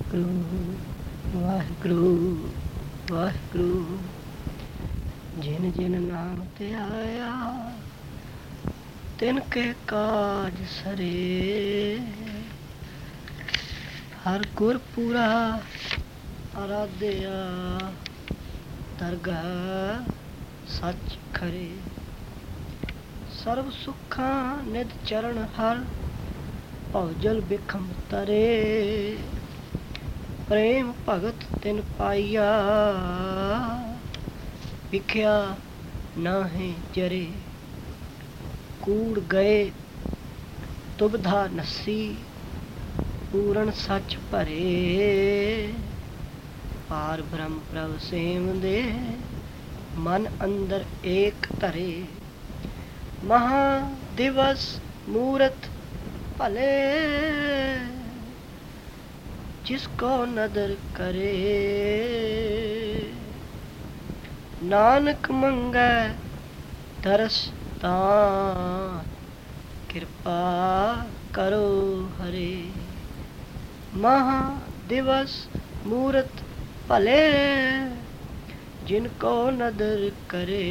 ਵਾਹਿਗੁਰੂ ਵਾਹਿਗੁਰੂ ਵਾਹਿਗੁਰੂ। ਜਿਨ ਜਿਨ ਨਾਮ ਤੇ ਆਇਆ ਤਿਨ ਕੇ ਕਾਜ ਸਰੇ। ਹਰ ਗੁਰ ਪੂਰਾ ਅਰਾਧਿਆ ਦਰਗਾਹ ਸੱਚ ਖਰੇ। ਸਰਬ ਸੁੱਖਾਂ ਨਿਧ ਚਰਨ ਹਰ ਭਉਜਲ ਬਿਖਮ ਤਰੇ। ਪ੍ਰੇਮ ਭਗਤ ਤਿਨ ਪਾਈਆ ਵਿਖਿਆ ਨਾਹੀਂ ਜਰੇ। ਕੂੜ ਗਏ ਤੁਬਧਾ ਨਸੀ ਪੂਰਨ ਸੱਚ ਭਰੇ। ਪਾਰ ਬ੍ਰਹਮ ਪ੍ਰਭ ਸੇਮ ਦੇ ਮਨ ਅੰਦਰ ਏਕ ਧਰੇ। ਮਹਾ ਦਿਵਸ ਮੂਰਤ ਭਲੇ जिसको नदर करे। नानक मंगै तरस दान कृपा करो हरे। महा दिवस मूरत भले जिनको नदर करे।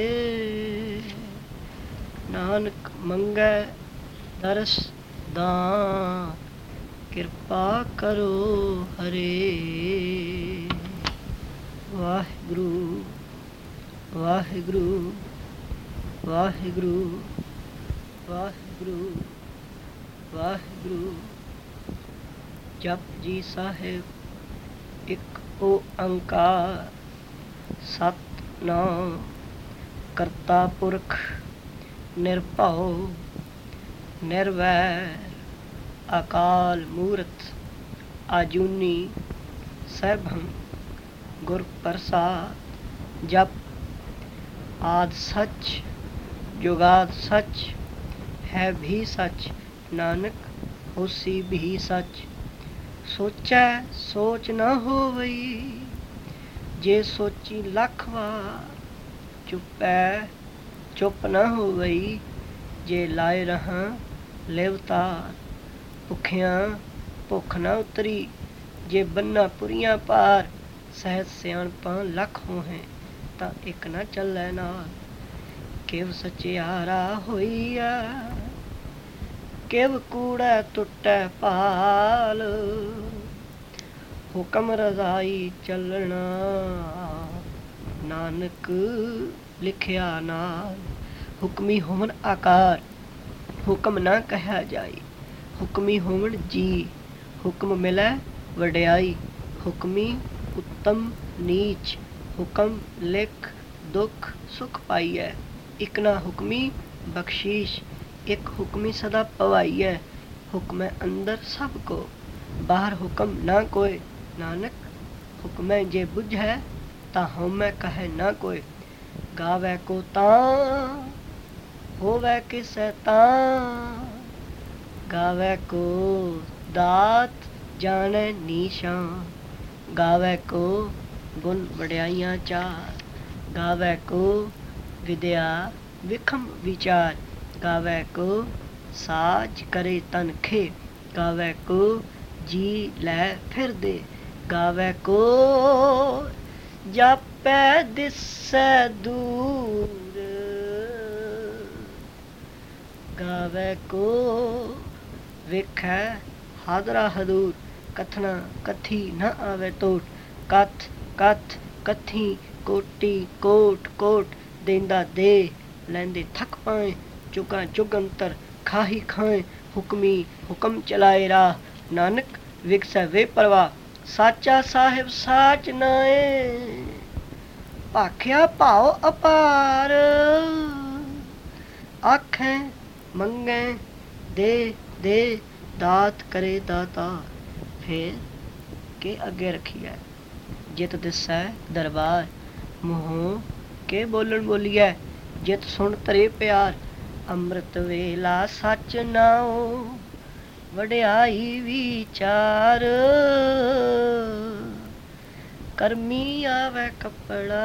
नानक मंगै तरस दान ਕਿਰਪਾ ਕਰੋ ਹਰੇ। ਵਾਹਿਗੁਰੂ ਵਾਹਿਗੁਰੂ ਵਾਹਿਗੁਰੂ ਵਾਹਿਗੁਰੂ ਵਾਹਿਗੁਰੂ। ਜਪਜੀ ਸਾਹਿਬ ਇੱਕ ਓੰਕਾਰ ਸਤਿਨਾਮ ਕਰਤਾ ਪੁਰਖ ਨਿਰਭਉ ਨਿਰਵੈਰ ਅਕਾਲ ਮੂਰਤ ਆਜੂਨੀ ਸੈਭੰ ਗੁਰ ਪ੍ਰਸਾਦ। ਜਪ ਆਦਿ ਸੱਚ ਜੁਗਾਦ ਸੱਚ ਹੈ ਵੀ ਸੱਚ ਨਾਨਕ ਹੋਸੀ ਵੀ ਸੱਚ। ਸੋਚੈ ਸੋਚ ਨਾ ਹੋਵਈ ਜੇ ਸੋਚੀ ਲੱਖ ਵਾਰ। ਚੁੱਪੈ ਚੁੱਪ ਨਾ ਹੋਵਈ ਜੇ ਲਾਏ ਰਹਾਂ ਲਿਵਤਾਰ। ਭੁੱਖਿਆਂ ਭੁੱਖ ਨਾ ਉਤਰੀ ਜੇ ਬੰਨਾ ਪੁਰੀਆਂ ਪਾਰ। ਸਹਿਜ ਸਿਆਣਪਾਂ ਲੱਖ ਹੋਹੈ ਤਾਂ ਇੱਕ ਨਾ ਚੱਲੈ ਨਾਲ। ਕਿਵ ਸਚਿਆਰਾ ਹੋਈਆ ਕਿਵ ਕੂੜੈ ਟੁੱਟੈ ਭਾਲ। ਹੁਕਮ ਰਜ਼ਾਈ ਚੱਲਣਾ ਨਾਨਕ ਲਿਖਿਆ ਨਾਲ। ਹੁਕਮੀ ਹੋਵਨ ਆਕਾਰ ਹੁਕਮ ਨਾ ਕਹਿਆ ਜਾਏ। ਹੁਕਮੀ ਹੋਵਣ ਜੀ ਹੁਕਮ ਮਿਲੈ ਵਡਿਆਈ। ਹੁਕਮੀ ਉੱਤਮ ਨੀਚ ਹੁਕਮ ਲਿਖ ਦੁੱਖ ਸੁਖ ਪਾਈਐ। ਇੱਕ ਨਾ ਹੁਕਮੀ ਬਖਸ਼ੀਸ਼ ਇੱਕ ਹੁਕਮੀ ਸਦਾ ਪਵਾਈਐ। ਹੁਕਮੈ ਅੰਦਰ ਸਭ ਕੋ ਬਾਹਰ ਹੁਕਮ ਨਾ ਕੋਇ। ਨਾਨਕ ਹੁਕਮੈ ਜੇ ਬੁਝੈ ਤਾਂ ਹਉਮੈ ਕਹੈ ਨਾ ਕੋਇ। ਗਾਵੈ ਕੋ ਤਾਂ ਹੋਵੈ ਕਿਸੈ ਤਾਂ। ਗਾਵੈ ਕੋ ਦਾਤ ਜਾਣੈ ਨੀਸ਼ਾਨ। ਗਾਵੈ ਕੋ ਗੁਣ ਵਡਿਆਈਆਂ ਚਾਰ। ਗਾਵੈ ਕੋ ਵਿਦਿਆ ਵਿਖਮ ਵਿਚਾਰ। ਗਾਵੈ ਕੋ ਸਾਜ ਕਰੇ ਤਨ ਖੇ। ਗਾਵੈ ਕੋ ਜੀ ਲੈ ਫਿਰਦੇ। ਗਾਵੈ ਕੋ ਜਾਪੈ ਦਿਸੈ ਦੂਰ। ਗਾਵੈ ਕੋ ਵੇਖੈ ਹਾਦਰਾ ਹਦੂਰ। ਕਥਨਾ ਕਥੀ ਨਾ ਆਵੇ ਤੋਟ। ਕਥ ਕਥ ਕਥੀ ਕੋਟੀ ਕੋਟ ਕੋਟ। ਦੇਂਦਾ ਦੇ ਲੈਂਦੇ ਥੱਕ ਪਾਏ। ਚੁਗਾ ਚੁਗੰਤਰ ਖਾਹੀ ਖਾਏ। ਹੁਕਮੀ ਹੁਕਮ ਚਲਾਏ ਰਾਹ ਨਾਨਕ ਵਿਗਸੈ ਵੇ ਪਰਵਾਹ। ਸਾਚਾ ਸਾਹਿਬ ਸਾਚ ਨਾਏ ਭਾਖਿਆ ਭਾਉ ਅਪਾਰ। ਆਖੈ ਮੰਗੈ ਦੇ ਦੇ ਦਾਤ ਕਰੇ ਦਾਤਾਰ। ਫਿਰ ਕੇ ਅੱਗੇ ਰੱਖੀਐ ਜਿਤ ਦਿਸੈ ਦਰਬਾਰ। ਮੂੰਹੋਂ ਕੇ ਬੋਲਣ ਬੋਲੀਐ ਜਿਤ ਸੁਣ ਤਰੇ ਪਿਆਰ। ਅੰਮ੍ਰਿਤ ਵੇਲਾ ਸੱਚ ਨਾਉ ਵਡਿਆਈ ਵਿਚਾਰ। ਕਰਮੀ ਆਵੈ ਕੱਪੜਾ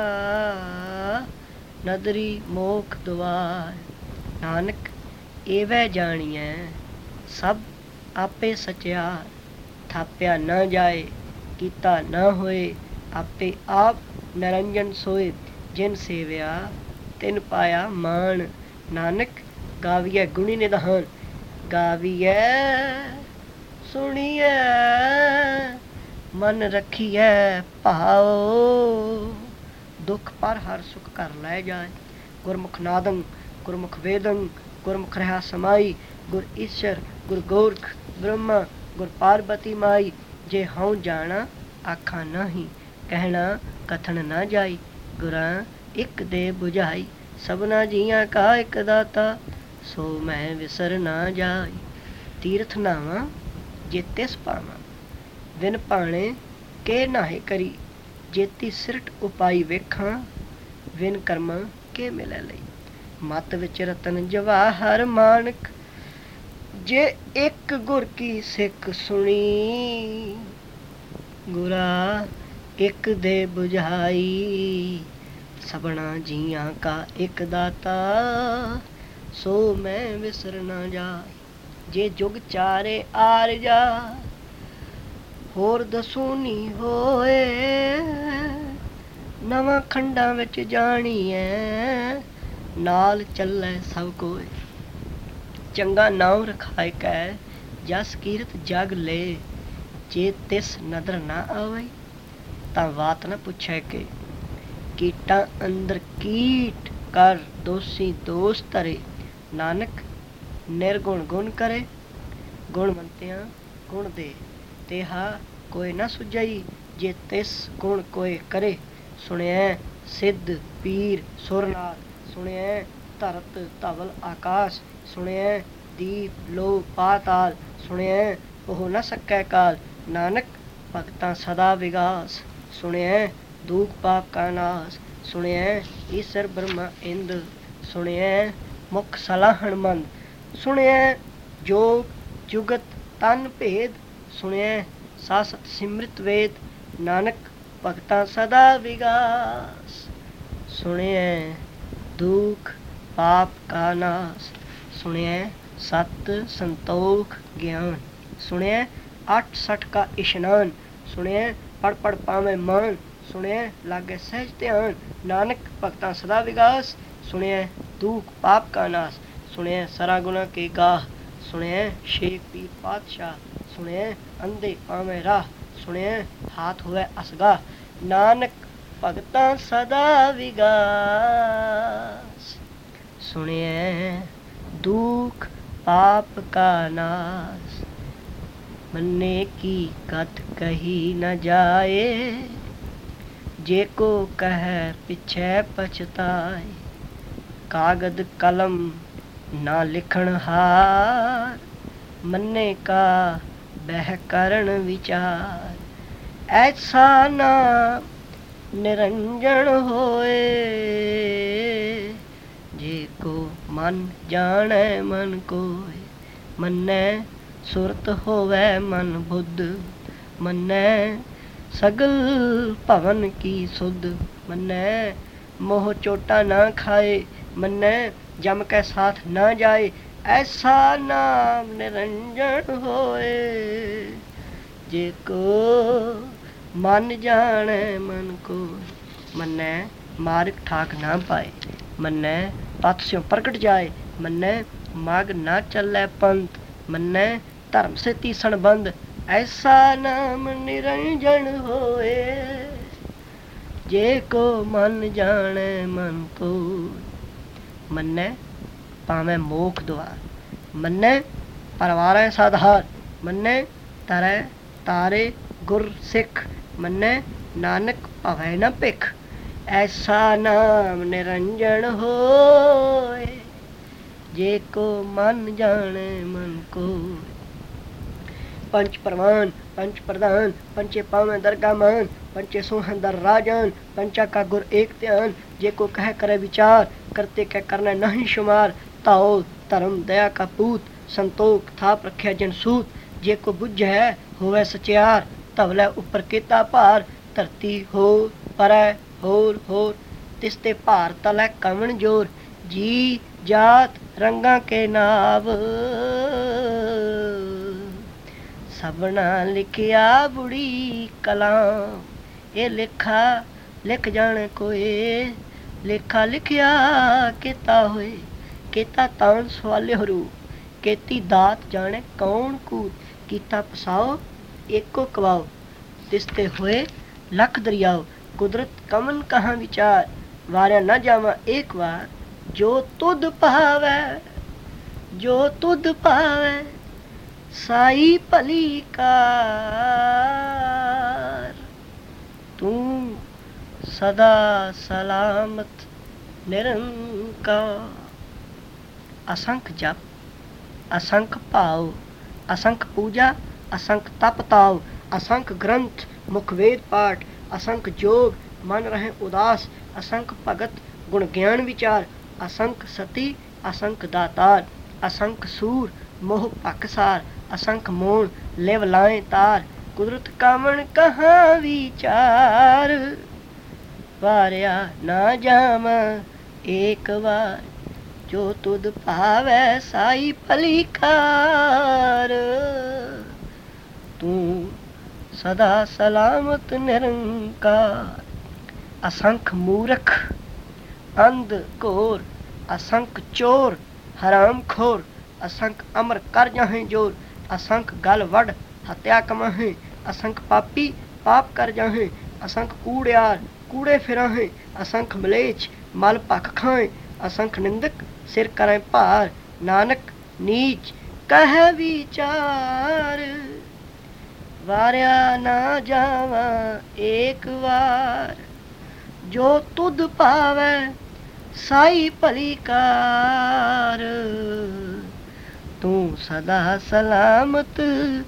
ਨਦਰੀ ਮੋਖ ਦੁਆਰ। ਨਾਨਕ ਏਵੈ ਜਾਣੀਐ ਸਭ ਆਪੇ ਸਚਿਆਰ। ਥਾਪਿਆ ਨਾ ਜਾਏ ਕੀਤਾ ਨਾ ਹੋਏ। ਆਪੇ ਆਪ ਨਿਰੰਜਨ ਸੋਏ, ਜਿਨ ਸੇਵਿਆ ਤਿਨ ਪਾਇਆ ਮਾਣ। ਨਾਨਕ ਗਾਵੀਐ ਗੁਣੀ ਨਿਧਾਨ, ਗਾਵੀਐ ਸੁਣੀਐ ਮਨ ਰੱਖੀਐ ਭਾਉ। ਦੁੱਖ ਪਰ ਹਰ ਸੁਖ ਕਰ ਲੈ ਜਾਏ। ਗੁਰਮੁਖ ਨਾਦੰ ਗੁਰਮੁਖ ਵੇਦੰ ਗੁਰਮੁਖ ਰਹਾ ਸਮਾਈ। ਗੁਰ ਈਸ਼ਰ ਗੁਰ ਗੋਰਖ ਬ੍ਰਹਮਾ ਗੁਰ ਪਾਰਬਤੀ ਮਾਈ। ਜੇ ਹਉ ਜਾਣਾ ਆਖਾਂ ਨਾਹੀਂ, ਕਹਿਣਾ ਕਥਨ ਨਾ ਜਾਈ। ਗੁਰਾਂ ਇੱਕ ਦੇ ਬੁਝਾਈ, ਸਭਨਾ ਜੀਆਂ ਕਾ ਇੱਕ ਦਾਤਾ। ਸੋ ਮੈਂ ਵਿਸਰ ਨਾ ਜਾਈ। ਤੀਰਥ ਨਾਵਾਂ ਜੇ ਤਿਸ ਪਾਵਾਂ, ਵਿਨ ਭਾਣੇ ਕੇ ਨਾਹੇ ਕਰੀ। ਜੇਤੀ ਸਿਰਟ ਉਪਾਈ ਵੇਖਾਂ, ਵਿਨ ਕਰਮਾਂ ਕੇ ਮਿਲੈ ਲਈ। ਮਤ ਵਿੱਚ ਰਤਨ ਜਵਾਹਰ ਮਾਨਕ, ਜੇ ਇੱਕ ਗੁਰ ਕੀ ਸਿੱਖ ਸੁਣੀ। ਗੁਰਾ ਇੱਕ ਦੇ ਬੁਝਾਈ, ਸਭਨਾ ਜੀਆਂ ਕਾ ਇੱਕ ਦਾਤਾ। ਸੋ ਮੈਂ ਵਿਸਰ ਨਾ ਜਾਈ। ਜੇ ਜੁਗ ਚਾਰੇ ਆਰ ਜਾ, ਹੋਰ ਦਸੂਨੀ ਹੋਏ। ਨਵਾਂ ਖੰਡਾਂ ਵਿੱਚ ਜਾਣੀਐ, ਨਾਲ ਚੱਲੈ ਸਭ ਕੋਏ। ਚੰਗਾ ਨਾਉ ਰਖਾਇ ਕੈ, ਜਸ ਕੀਰਤ ਜਗ ਲੈ। ਜੇ ਤਿਸ ਨਦਰ ਨਾ ਆਵੈ, ਤਾਂ ਬਾਤ ਨਾ ਪੁੱਛੈ ਕੇ। ਕੀਟਾਂ ਅੰਦਰ ਕੀਟ ਕਰ, ਦੋਸੀ ਦੋਸ ਧਰੇ। ਨਾਨਕ ਨਿਰਗੁਣ ਗੁਣ ਕਰੇ, ਗੁਣਵੰਤਿਆਂ ਗੁਣ ਦੇ। ਤੇਹਾ ਕੋਈ ਨਾ ਸੁਝਈ, ਜੇ ਤਿਸ ਗੁਣ ਕੋਇ ਕਰੇ। ਸੁਣਿਐ ਸਿੱਧ ਪੀਰ ਸੁਰਨਾਥ, ਸੁਣਿਐ ਧਰਤ ਧਵਲ ਆਕਾਸ਼। ਸੁਣਿਐ ਦੀਪ ਲੋ ਪਾਤਾਲ, ਸੁਣਿਐ ਉਹ ਨ ਸਕੈ ਕਾਲ। ਨਾਨਕ ਭਗਤਾਂ ਸਦਾ ਵਿਗਾਸ, ਸੁਣਿਐ ਦੂਖ ਪਾਪ ਕਾ ਨਾਸ। ਸੁਣਿਐ ਈਸ਼ਰ ਬ੍ਰਹਮਾ ਇੰਦ, ਸੁਣਿਐ ਮੁਖ ਸਲਾਹਣ ਮੰਦ। ਸੁਣਿਐ ਜੋਗ ਜੁਗਤ ਤਨ ਭੇਦ, ਸੁਣਿਐ ਸਾਸਤ ਸਿਮ੍ਰਿਤ ਵੇਦ। ਨਾਨਕ ਭਗਤਾਂ ਸਦਾ ਵਿਗਾਸ, ਸੁਣਿਐ ਦੁਖ ਪਾਪ ਕਾ ਨਾਸ। ਸੁਣਿਐ ਸਤ ਸੰਤੋਖ ਗਿਆਨ, ਸੁਣਿਐ 68 ਕਾ ਇਸ਼ਨਾਨ। ਸੁਣਿਐ ਪੜ ਪੜ ਪਾਵੇਂ ਮਾਨ, ਸੁਣਿਐ ਲਾਗੇ ਸਹਿਜ ਧਿਆਨ। ਨਾਨਕ ਭਗਤਾਂ ਸਦਾ ਵਿਗਾਸ, ਸੁਣਿਐ ਦੁਖ ਪਾਪ ਕਾ ਨਾਸ। ਸੁਣਿਐ ਸਰਾ ਗੁਨਾ ਕੇ ਗਾਹ, ਸੁਣਿਐ ਸ਼ੇਖ ਪੀਰ ਪਾਤਸ਼ਾਹ। ਸੁਣਿਐ ਅੰਧੇ ਪਾਵੇਂ ਰਾਹ, ਸੁਣਿਐ ਹਾਥ ਹੋਵੇ ਅਸਗਾ। ਨਾਨਕ ਭਗਤਾਂ ਸਦਾ ਵਿਗਾਸ, ਸੁਣਿਐ ਦੁਖ ਪਾਪ ਕਾ ਨਾਸ। ਮੰਨੇ ਕੀ ਕਥ ਕਹੀ ਨ ਜਾਏ, ਜੇ ਕੋ ਕਹਿ ਪਿਛੈ ਪਛਤਾਏ। ਕਾਗਦ ਕਲਮ ਨਾ ਲਿਖਣ ਹਾਰ, ਮੰਨੇ ਕਾ ਬਹਿ ਕਰਨ ਵਿਚਾਰ। ਐਸਾ ਨਾਮ ਨਿਰੰਜਨ ਹੋਏ, ਜੇ ਕੋ ਮਨ ਜਾਣੈ ਮਨ ਕੋਇ। ਮੰਨੈ ਸੁਰਤ ਹੋਵੈ ਮਨ ਬੁੱਧ, ਮੰਨੈ ਸਗਲ ਭਵਨ ਕੀ ਸੁਧ। ਮੰਨੈ ਮੋਹ ਚੋਟਾ ਨਾ ਖਾਏ, ਮੰਨੈ ਜਮ ਕੈ ਸਾਥ ਨਾ ਜਾਏ। ਐਸਾ ਨਾਮ ਨਿਰੰਜਨ ਹੋਏ, ਜੇ ਕੋ ਮਨ ਜਾਣੈ ਮਨ ਕੋਇ। ਮੰਨੈ ਮਾਰਗ ਠਾਕ ਨਾ ਪਾਏ, ਮੰਨੈ ਪਥ ਸਿਉ ਪ੍ਰਗਟ ਜਾਏ। ਮੰਨੈ ਮਾਗ ਨਾ ਚੱਲੈ ਪੰਥ, ਮੰਨੈ ਧਰਮ ਸੇ ਤੀਸਣ ਬੰਦ। ਐਸਾ ਨਾਮ ਨਿਰੰਜਨ ਹੋਏ, ਜੇ ਕੋ ਮਨ ਜਾਣੈ ਮਨ ਕੋਇ। ਮੰਨੈ ਪਾਵੇਂ ਮੋਖ ਦੁਆਰ, ਮੰਨੈ ਪਰਵਾਰੈ ਸਾਧਾਰ। ਮੰਨੈ ਤਰੈ ਤਾਰੇ ਗੁਰ ਸਿੱਖ, ਮੰਨੈ ਨਾਨਕ ਭਵੈ ਨ ਭਿਖ। ਐਸਾ ਨਾਮ ਨਿਰੰਜਨ ਹੋਏ, ਜੇ ਕੋ ਮਨ ਜਾਣੈ ਮਨ ਕੋਇ। ਪੰਚ ਪ੍ਰਵਾਨ ਪੰਚ ਪ੍ਰਧਾਨ, ਪੰਚੇ ਪਾਵੇਂ ਦਰਗਾ ਮਾਨ। ਪੰਚੇ ਸੋਹਣ ਦਰ ਰਾਜਾਨ, ਪੰਚਾ ਕਾ ਗੁਰ ਏਕ ਧਿਆਨ। ਜੇ ਕੋ ਕਹਿ ਕਰੇ ਵਿਚਾਰ, ਕਰਤੇ ਕਹਿ ਕਰਨਾ ਨਹੀਂ ਸ਼ੁਮਾਰ। ਤਾਓ ਧਰਮ ਦਇਆ ਕਾ ਪੂਤ, ਸੰਤੋਖ ਥਾਪ ਰੱਖਿਆ ਜਨ ਸੂਤ। ਜੇ ਕੋ ਬੁੱਝੈ ਹੋਵੇ ਸਚਿਆਰ, ਧਵਲੇ ਉੱਪਰ ਕੀਤਾ ਭਾਰ। ਧਰਤੀ ਹੋ ਪਰੈ ਹੋਰ ਹੋਰ, ਤਿਸ ਤੇ ਭਾਰ ਤਲੈ ਕਵਣ ਜੋਰ। ਜੀ ਜਾਤ ਰੰਗਾਂ ਕੇ ਨਾਵ, सबना लिखिया बुढ़ी कलाम। ये लेखा लिख जाने कोई, लेखा लिखिया केता होए। केता तान सवाले हरू, केती दात जाने कौन कूद। कीता पसाओ एको कवाओ, तिसते होए लख दरियाओ। कुदरत कमन कहाँ विचार, वारिया न जावा एक बार। जो तुद पावै, जो तुद पावै, साई भली कार। तू सदा सलामत निरंकार। असंख जप, असंख भाव, असंख पूजा, असंख तप ताव। असंख ग्रंथ मुखवेद पाठ, असंख जोग मन रहे उदास। असंख भगत गुण ज्ञान विचार, असंख सती असंख दातार। असंख सूर मोह पाकसार, असंख मोन लिव लाए तार। कुदरत कामन कहाँ विचार, वारिया ना जाम एक बार। जो तुद पावै साई भली कार। तू सदा सलामत निरंकार। असंख मूर्ख अंध घोर, असंख चोर हराम खोर। असंख अमर कर जाहें जोर, असंख गल वड हत्या कमाहें। असंख पापी पाप कर जाहें, असंख कूड़ियार कूड़े फिराहें। असंख मलेच मल भख खाएं, असंख निंदक सिर करें भार। नानक नीच कह विचार, वारिया ना जावा एक बार। जो तुद पावै साई भली कार। तू सदा सलामत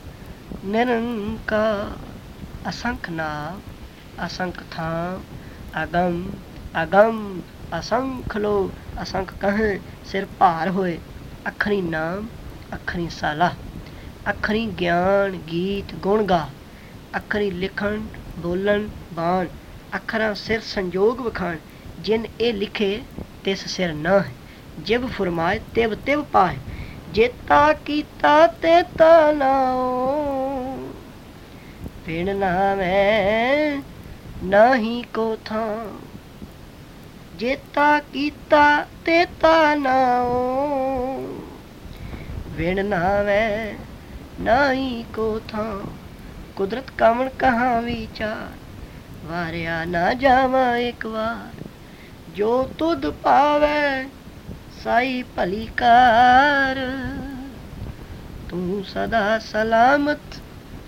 निरंकार। असंख नाम, असंख थाम, अगम अगम असंख लो। असंख कहें सिर भार होए, अखरी नाम अखरी साला। अखरी ज्ञान गीत गुण गा, अखरी लिखण बोलन बाण। अखरां सिर संजोग वखाण, जिन ए लिखे तिस सिर न है। जिब फरमाए तिब तिब पाए, जेता कीता तेता नाओ। बिन नामै नाही को थां, जेता कीता तेता नाओ। बिन नामै नाही को थां, कुदरत कामन कहाँ विचार। वारिया ना जावा एक बार। जो तुद पावै साई भली कार। तू सदा सलामत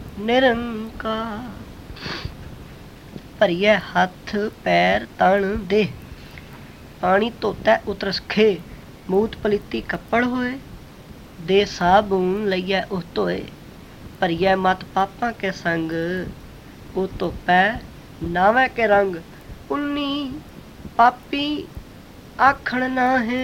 निरंकार। भरिए हथ पैर तन देह, पानी धोता उतरस खे। मूत पलीती कपड़ होए, दे साबून लइए उह धोए। भरिए मत पापां के संग, ओ धोपै नावै के रंग। पुन्नी पापी आखण नाहे,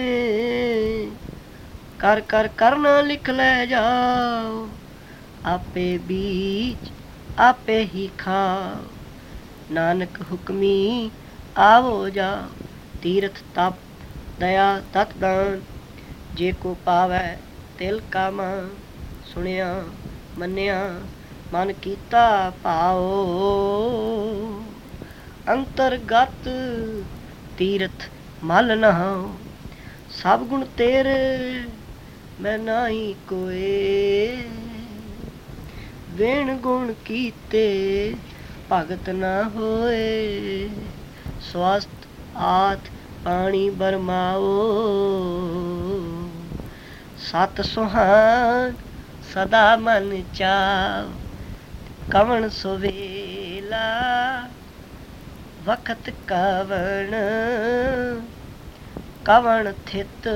कर कर करना लिख लै जाओ। आपे बीज आपे ही खाओ, नानक हुक्मी आवो जाओ। तीरथ तप दया तत दान, जे को पावै तिल का मान। सुनिया मन्निया मन कीता भाओ, अंतरगत तीरथ मल नहाओ। सब गुण तेरे मैं नाही कोए, बिन गुण कीते भगत ना होए। स्वस्थ आत पानी बरमाओ, सत सुहान सदा मन चाव। कवन सुवेला वक्त कवन, कवन थित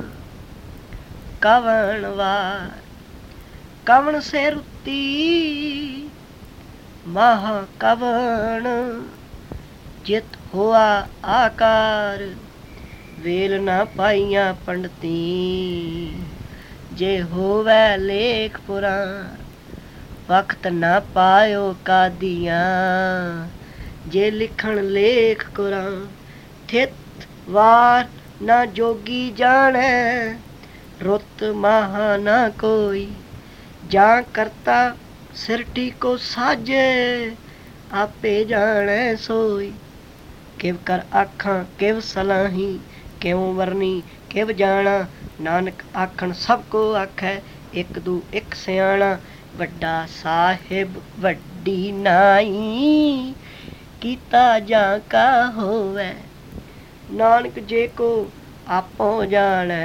कवन वार। कवन से रुती महा कवन, जित होआ आकार। वेल ना पाइया पंडती, जे होवै लेख पुराण। वक्त ना पायो कादियाँ, जे लिखण लेख कुरान। थित वार ना जोगी जाने, रुत महा ना कोई। जां करता सिर टीको साजे आपे जाने सोई। किव कर आखां किव सलाही क्यों वरनी किव जाना। नानक आखण सब को आखै एक दू एक सियाणा। वड्डा साहिब वड्डी नाई कीता जा का होवै। नानक जे को आपो जाने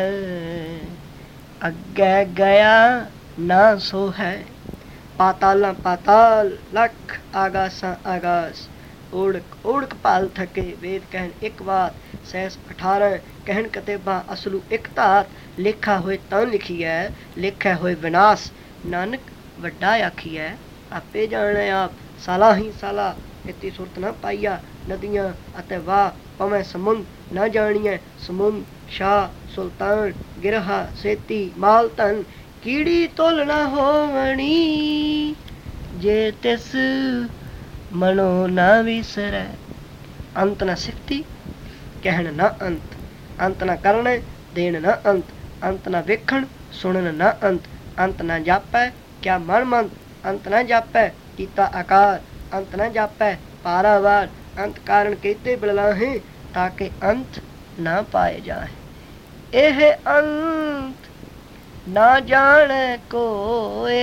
अग्गै गया ना सो है। पातालां पाताल लख आगासां आगास। ओढ़क ओढ़क पाल थके वेद कहन एक बात। सहस 18 कहन कतेबा असलू एक धात। लेखा होए तां लिखिए लेखा होए विनाश। नानक वड्डा आखिए आपे जाने आप। साला ही साला इति सुरत न पाइया। नदियां अते वाह पवें समुंद न जानिए। समुंद शाह सुल्तान गिरहा सेती माल धन। कीड़ी तोल न होवणी जे तिस मनो न विसरै। अंत न सिखती कहन न अंत। अंत न करने देन न अंत। अंत न वेखण सुनन न अंत। अंत न जापै क्या मन मंत। अंत न जापै कीता आकार। अंत न जापै पारावार। अंत कारण कहते बिललाहे ताकि अंत न पाए जाए। एह अंत ना जाने कोए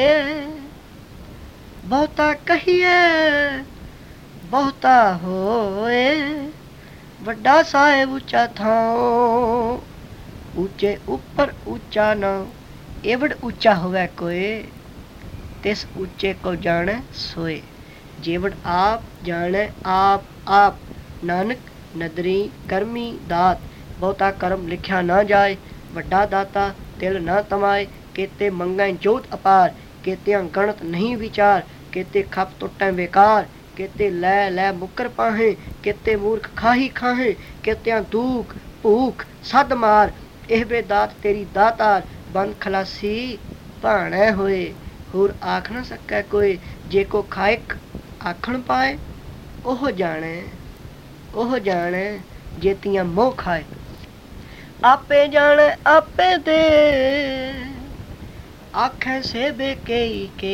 बहुता कहिए बहुता होए। वड्डा साहिब ऊंचा थां ऊंचे उपर ऊंचा ना। एवड ऊंचा होवे कोई तिस ऊंचे को जाने सोए। जेवड आप जाने आप आप। नानक नदरी करमी दात बहुता कर्म लिखिया ना जाए। वड्डा दाता तिल न तमाए। केते मंगै जोत अपार केतियां गणत नहीं विचार। केते खप टुटै बेकार केते लै लै मुकर पाहें। केते मूर्ख खाही खाहें केतियां दुख भूख सद मार। एह वे दात तेरी दातार बंद खलासी भाणै होए। होर आख न सकै कोई जे को खाइक आखण पाए। ओह जाने जेतियां मोह खाए। आपे जाने आपे दे आखे से बेकई के।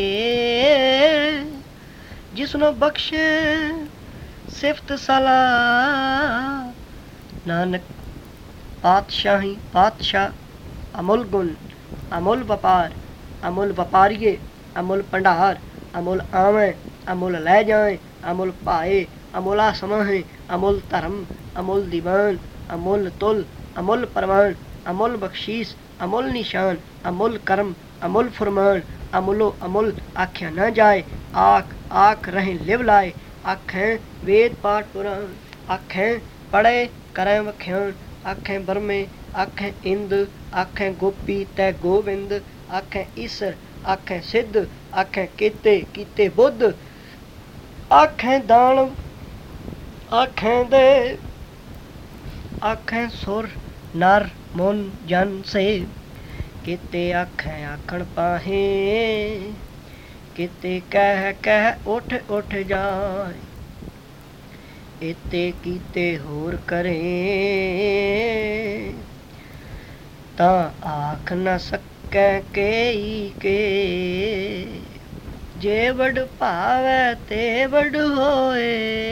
जिसनो बख्शे सिफत सलाह। नानक पातशाही पातशाह अमुल गुण अमुल व्यापार अमुल व्यापारिये अमुल भंडार। अमुल आवे अमुल लै जाए अमुल पाए अमुला समाहे। अमुल धर्म अमुल दीवान अमुल तुल अमुल परवान। अमुल बख्शीस अमुल निशान अमुल कर्म अमुल फरमान। अमुलो अमुल आख्या न जाए आख आख रहें लिव लाए। आखें वेद पाठ पुराण आखें पढ़े करें वख्यान। आखें बरमे आखें इंद आखें गोपी तै गोविंद। आखें ईसर आखें सिद्ध आखें केते कीते बुद्ध। आखें दानव आखें देव आखें सुर नर मुन जन से। केते आखें आखण पाहे केते कह कह उठ उठ जाए। इते कीते होर करें तां आख न सकै केई के। जे वड भावै ते वड होए।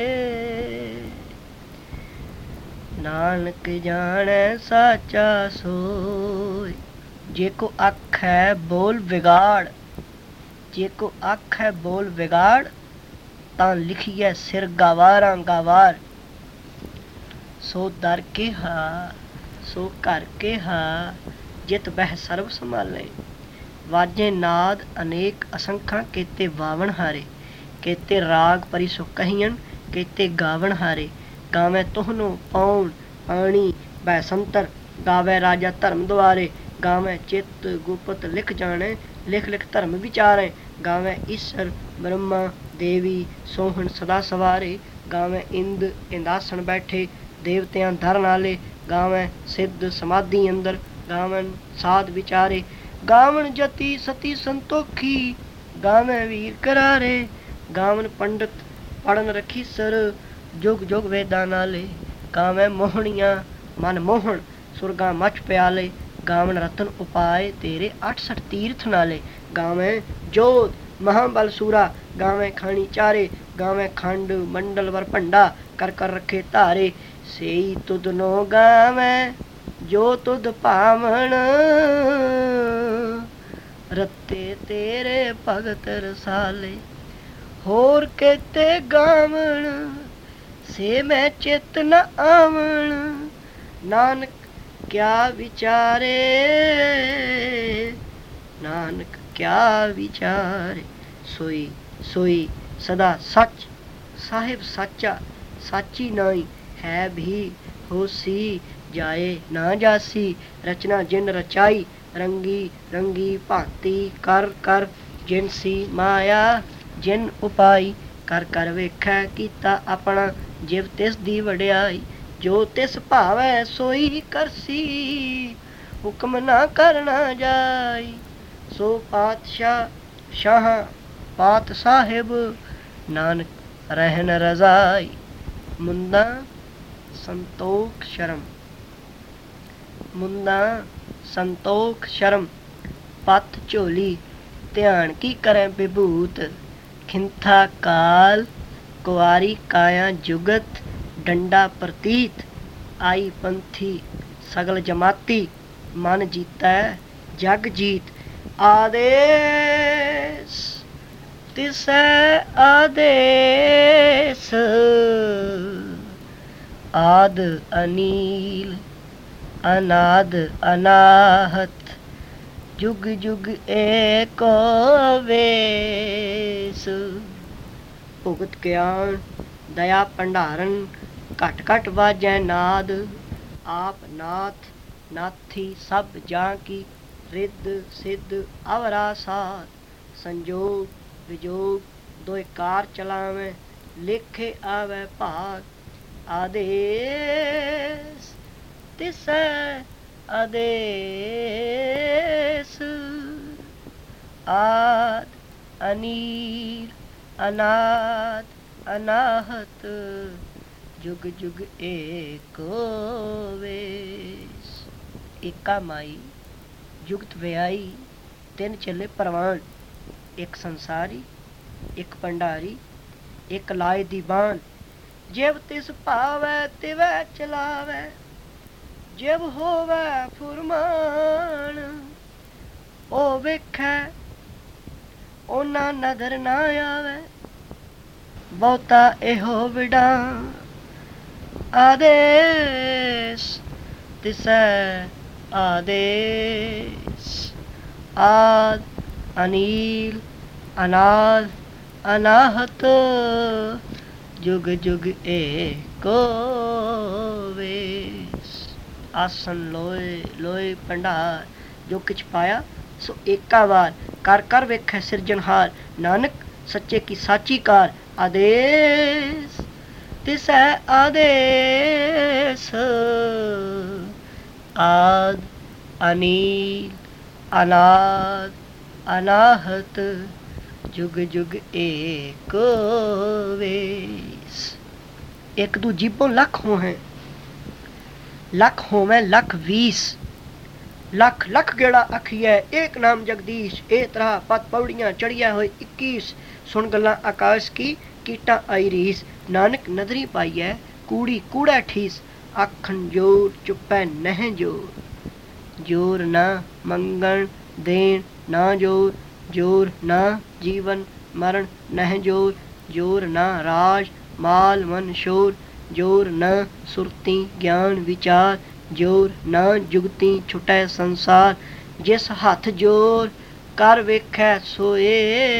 नानक जाने साचा सोय। जे को आखै बोल बिगाड़ जे को आखै बोल बिगाड़ तां लिखिए सिर गवारां गवार। सो दर के हा सो घर के हा जित बह सर्व संभाले। वाजे नाद अनेक असंख्या केते वावन हारे। केते राग परि सो कहियन केते गावन हारे। गावे तुहनो पौन पानी बै संतर। गावे राजा धर्म द्वारे गावे चित गुपत लिख जाने। लिख लिख धर्म विचारे गावे ईश्वर ब्रह्मा देवी सोहन सदा सवारे। गावे इंद इंदासन बैठे देवतियां धर नाले। गावे सिद्ध समाधि अंदर गावन साध विचारे। गावन जति सती संतोखी गावे वीर करारे। गावन पंडित पढ़न रखी सर जुग जुग वेदा नाले। गावे मोहनिया मन मोहन सुरगा मच प्याले। गावन रतन उपाय तेरे 68 तीर्थ नाले। गावे जोत महाबल सूरा गावे खानी चारे, गावे खंड मंडल वर भंडा, कर कर रखे धारे। सेई तुद नो गावे जो तुद पावण, रत्ते तेरे भगत रसाले। होर केते गावण से मैं चित न आवण, नानक क्या विचारे, नानक क्या विचारे। सोई सोई सदा सच, साहिब साचा साची नाई, है भी होसी जाए ना जासी। रचना जिन रचाई, रंगी रंगी भांति, कर कर जिनसी माया जिन उपाई। कर कर वेखै कीता अपना, जिव तिस दी वड्याई। जो तिस भावै सोई करसी, हुक्म ना करना जाई। सो पातशाह शाह पात साहिब, नानक रहन रजाई। मुंदा संतोख शर्म, मुंदा संतोख शर्म। पत झोली ध्यान की करें विभूत, खिंथा काल कुआरी काया जुगत। डंडा प्रतीत आई पंथी सगल जमाती, मन जीता जग जीत। आदेश तिसै आदेश, आद अनील अनाद अनाहत। जुग जुग एको वेस, भुगत ज्ञान दया भंडारन। घट घट वाजै नाद, आप नाथ नाथी सब जां की। रिद्ध सिद्ध अवरा साथ, संजोग विजोग दोए कार चलावें। लेखे आवे भाग, आदेश तिसै आदेश। आद अनील अनाद अनाहत, जुग जुग एको वेस। एका माई जुगत व्याई, तिन चले परवान। एक संसारी एक भंडारी, एक लाए दीवान। जिव तिस भावै तिवै चलावै, जिव होवै फुरमान। ओ वेखै ओना नदर ना आवे, बहुता एहो विडा। आदेश तिसै आदेश, आद अनील अनाद अनाहत। जुग जुग एको वेस। आसन लोए लोए भंडार, जो किछ पाया सो एका वार। कर कर वेखै सिरजनहार, नानक सच्चे की साची कार। आदेश तिसै आदेश, आद अनील अनाद अनाहत। जुग जुग एको वेस। एक दू जीबों लख हो हैं, लख होवें लख वीस। लख लख गेड़ा अखिए एक नाम जगदीश। ए तरह पत पौड़ियां चढ़िया होए 21। सुन गल्लां आकाश की कीटा आई रीस। नानक नदरी पाइयै कूड़ी कूड़ा ठीस। आखन जोर चुपै नह जोर, जोर ना मंगण देन ना जोर। जोर ना जीवन मरण नह जोर, जोर ना राज माल मन शोर। जोर न सुरती ज्ञान विचार, जोर न जुगती छुटै संसार। जिस हथ जोर कर वेखै सोए,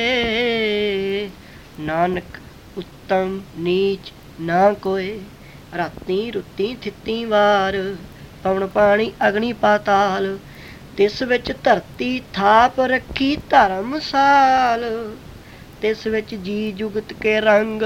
नानक उत्तम नीच ना कोय। राती रुती थिती वार, पवन पानी अग्नि पाताल। तिस विच धरती थाप रखी धर्मसाल। तिस विच जी जुगत के रंग,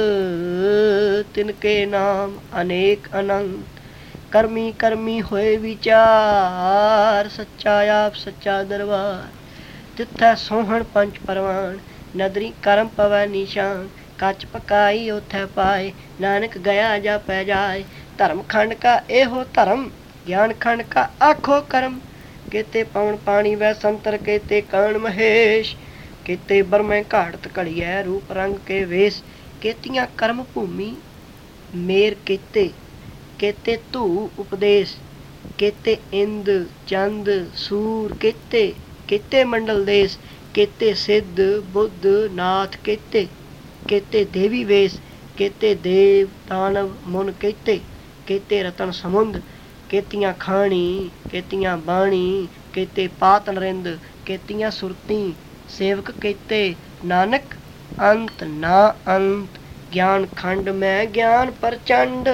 तिनके नाम अनेक अनंत। कर्मी कर्मी होए विचार, सच्चा आप सच्चा दरबार। तिथै सोहण पंच परवान, नदरी करम पवै निशान। कच पकाई उथै पाए, नानक गया जापै जाए। धर्म खंड का एहो धर्म, ज्ञान खंड का आखो कर्म। केते पवन पानी वै संतर, केते कर्ण महेश। केते बरमै घाड़त घड़ियै रूप रंग के वेश केतियां कर्म भूमि मेर केते केते धू उपदेश केते इंद चंद सूर केते केते मंडल देश केते सिद्ध बुद्ध नाथ केते केते देवी वेश केते देव दानव मुन केते केते रतन समुंद केतियां खाणी केतियां बाणी केते पात नरिंद केतियां सुरती सेवक केते नानक अंत ना अंत ज्ञान खंड में ज्ञान प्रचंड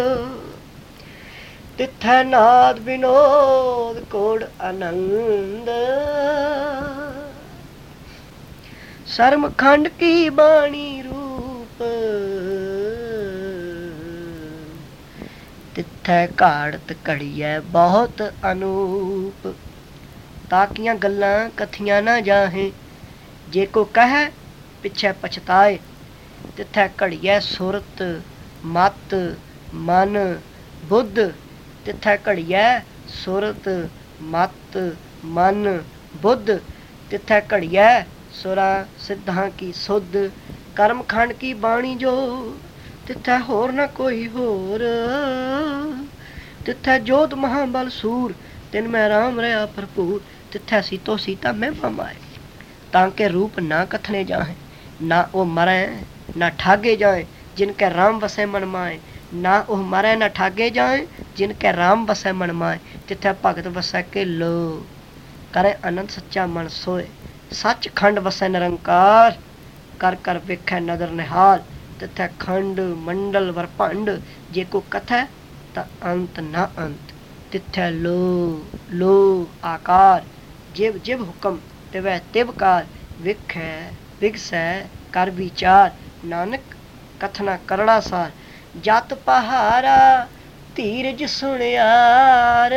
तिथै नाद विनोद कोड आनंद शर्म खंड की बाणी रूप तिथै घाड़त घड़ियै बहुत अनूप ताकियां गल्लां कथियां ना जाहें जे को कहे पिछे पछताए तिथै घड़ियै सुरत मत मन बुद्ध तिथै घड़ियै सुरत मत मन बुद्ध तिथै घड़ियै सुरा सिद्धां की सुध कर्म खंड की बाणी जो तिथै होर न कोई होर तिथै जोध महाबल सूर तिन मैं राम रहा भरपूर तिथै सीतो सीता मैं माए तांके रूप ना कथने जाए ना ओ मरै ना ठागे जाए जिनके राम वसै मन माए ना ओह मरै ना ठागे जाए जिनके राम वसै मन माए तिथै भगत वसै के लो करे आनंद सच्चा मन सोए सच खंड वसै निरंकार कर कर वेखै नदर निहाल तिथै खंड मंडल वरभंड जे को कथै ता अंत ना अंत तिथै लो लो आकार जिव जिव हुक्म तिवै तिवकार विखै विगसै कर विचार नानक कथना करड़ा सार जत पहारा धीरज सुनियार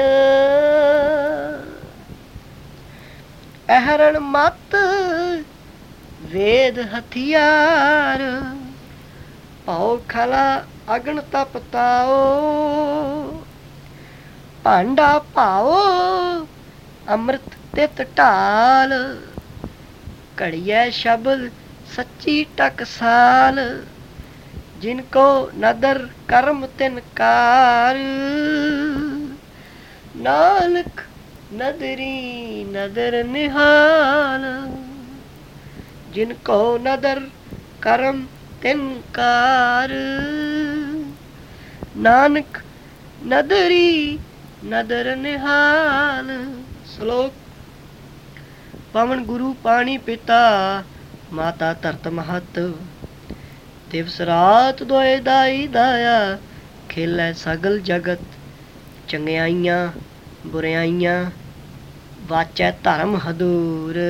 अहरण मत वेद हथियार पाओ खला अगन तपताओ भांडा पाओ अमृत तित ढाल घड़ियै शब्द सच्ची टकसाल जिनको नदर कर्म तिनकार नानक नदरी नदर निहाल जिनको नदर कर्म तिनकार नानक नदरी नदर निहाल श्लोक पवन गुरु पानी पिता माता धरत महत दिवस रात दोए दाई दाया खेलै सगल जगत चंगियाइयां बुराइयां वाचै धर्म हदूर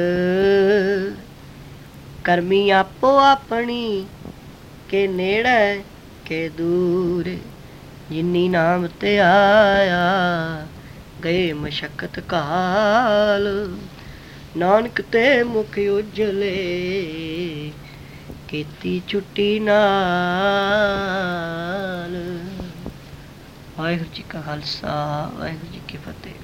करमी आपो अपनी के नेड़े के दूर जिन्नी नाम ते आया गए मशक्कत काल नानक ते मुख उजले कीती छुट्टी नाल। वाहिगुरू जी का खालसा वाहिगुरू जी की फतेह।